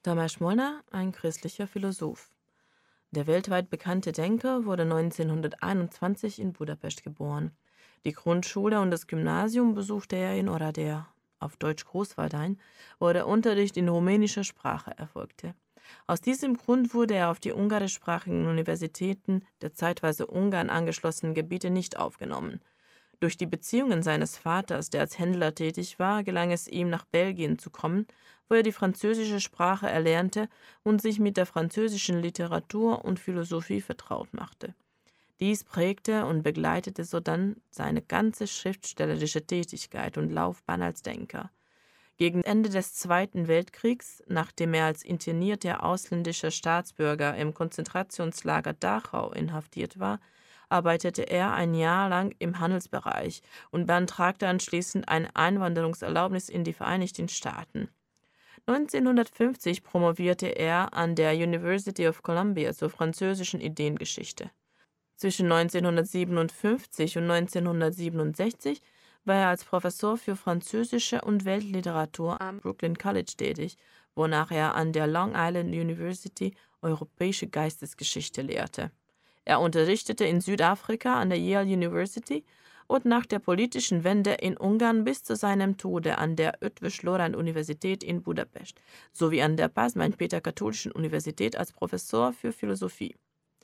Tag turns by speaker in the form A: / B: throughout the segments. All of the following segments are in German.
A: Tamas Molnar, ein christlicher Philosoph. Der weltweit bekannte Denker wurde 1921 in Budapest geboren. Die Grundschule und das Gymnasium besuchte er in Oradea, auf Deutsch Großwardein, wo der Unterricht in rumänischer Sprache erfolgte. Aus diesem Grund wurde er auf die ungarischsprachigen Universitäten der zeitweise Ungarn angeschlossenen Gebiete nicht aufgenommen. Durch die Beziehungen seines Vaters, der als Händler tätig war, gelang es ihm, nach Belgien zu kommen, wo er die französische Sprache erlernte und sich mit der französischen Literatur und Philosophie vertraut machte. Dies prägte und begleitete sodann seine ganze schriftstellerische Tätigkeit und Laufbahn als Denker. Gegen Ende des Zweiten Weltkriegs, nachdem er als internierter ausländischer Staatsbürger im Konzentrationslager Dachau inhaftiert war, arbeitete er ein Jahr lang im Handelsbereich und beantragte anschließend eine Einwanderungserlaubnis in die Vereinigten Staaten. 1950 promovierte er an der University of Columbia zur französischen Ideengeschichte. Zwischen 1957 und 1967 war er als Professor für französische und Weltliteratur am Brooklyn College tätig, wonach er an der Long Island University europäische Geistesgeschichte lehrte. Er unterrichtete in Südafrika an der Yale University und nach der politischen Wende in Ungarn bis zu seinem Tode an der Eötvös Loránd Universität in Budapest sowie an der Pázmány Péter Katholischen Universität als Professor für Philosophie.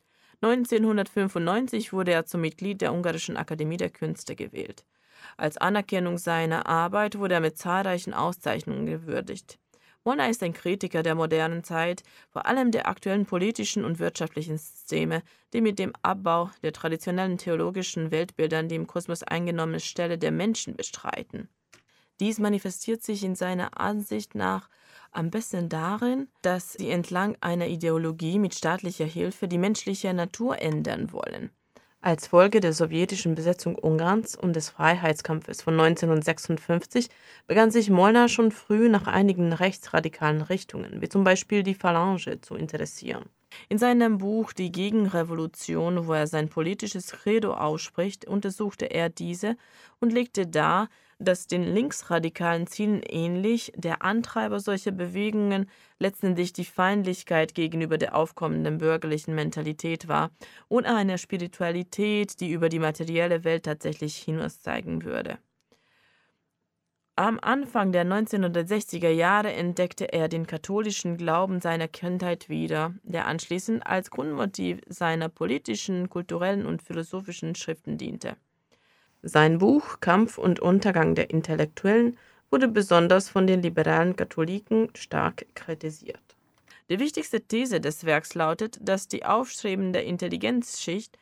A: 1995 wurde er zum Mitglied der Ungarischen Akademie der Künste gewählt. Als Anerkennung seiner Arbeit wurde er mit zahlreichen Auszeichnungen gewürdigt. Molnar ist ein Kritiker der modernen Zeit, vor allem der aktuellen politischen und wirtschaftlichen Systeme, die mit dem Abbau der traditionellen theologischen Weltbildern die im Kosmos eingenommene Stelle der Menschen bestreiten. Dies manifestiert sich in seiner Ansicht nach am besten darin, dass sie entlang einer Ideologie mit staatlicher Hilfe die menschliche Natur ändern wollen. Als Folge der sowjetischen Besetzung Ungarns und des Freiheitskampfes von 1956 begann sich Molnar schon früh nach einigen rechtsradikalen Richtungen, wie zum Beispiel die Phalange, zu interessieren. In seinem Buch Die Gegenrevolution, wo er sein politisches Credo ausspricht, untersuchte er diese und legte dar, dass den linksradikalen Zielen ähnlich der Antreiber solcher Bewegungen letztendlich die Feindlichkeit gegenüber der aufkommenden bürgerlichen Mentalität war und einer Spiritualität, die über die materielle Welt tatsächlich hinaus zeigen würde. Am Anfang der 1960er Jahre entdeckte er den katholischen Glauben seiner Kindheit wieder, der anschließend als Grundmotiv seiner politischen, kulturellen und philosophischen Schriften diente. Sein Buch Kampf und Untergang der Intellektuellen wurde besonders von den liberalen Katholiken stark kritisiert. Die wichtigste These des Werks lautet, dass die aufstrebende Intelligenzschicht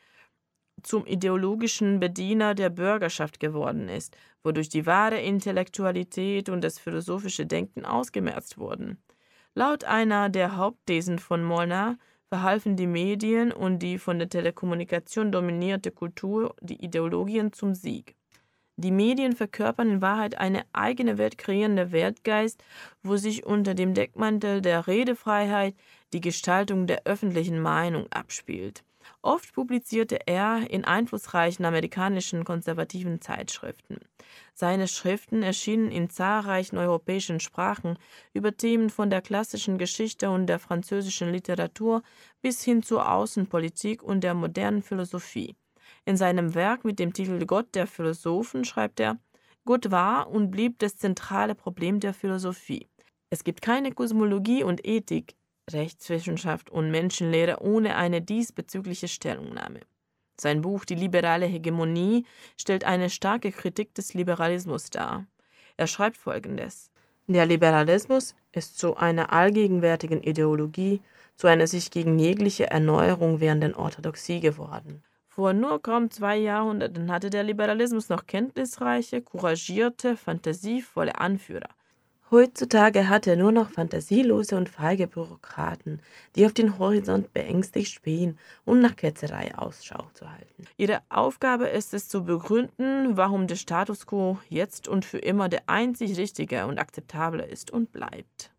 A: zum ideologischen Bediener der Bürgerschaft geworden ist, wodurch die wahre Intellektualität und das philosophische Denken ausgemerzt wurden. Laut einer der Hauptthesen von Molnar verhalfen die Medien und die von der Telekommunikation dominierte Kultur die Ideologien zum Sieg. Die Medien verkörpern in Wahrheit eine eigene Welt kreierende Weltgeist, wo sich unter dem Deckmantel der Redefreiheit die Gestaltung der öffentlichen Meinung abspielt. Oft publizierte er in einflussreichen amerikanischen konservativen Zeitschriften. Seine Schriften erschienen in zahlreichen europäischen Sprachen über Themen von der klassischen Geschichte und der französischen Literatur bis hin zur Außenpolitik und der modernen Philosophie. In seinem Werk mit dem Titel Gott der Philosophen schreibt er: Gott war und blieb das zentrale Problem der Philosophie. Es gibt keine Kosmologie und Ethik, Rechtswissenschaft und Menschenlehre ohne eine diesbezügliche Stellungnahme. Sein Buch Die liberale Hegemonie stellt eine starke Kritik des Liberalismus dar. Er schreibt Folgendes: Der Liberalismus ist zu einer allgegenwärtigen Ideologie, zu einer sich gegen jegliche Erneuerung wehrenden Orthodoxie geworden. Vor nur kaum 2 Jahrhunderten hatte der Liberalismus noch kenntnisreiche, couragierte, fantasievolle Anführer. Heutzutage hat er nur noch fantasielose und feige Bürokraten, die auf den Horizont beängstigt spähen, um nach Ketzerei Ausschau zu halten. Ihre Aufgabe ist es zu begründen, warum der Status quo jetzt und für immer der einzig richtige und akzeptable ist und bleibt.